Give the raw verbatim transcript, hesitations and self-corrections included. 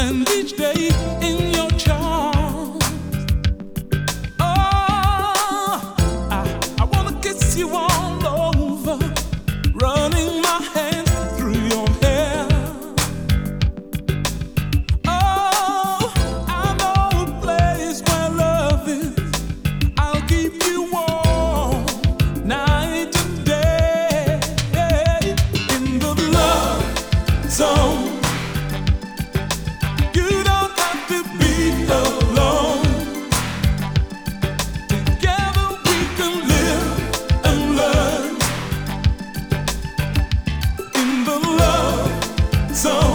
spend each day in your charms. Oh, I, I wanna kiss you all over, running my hands through your hair. Oh, I know a place where love is. I'll keep you warm night and day in the love zone. So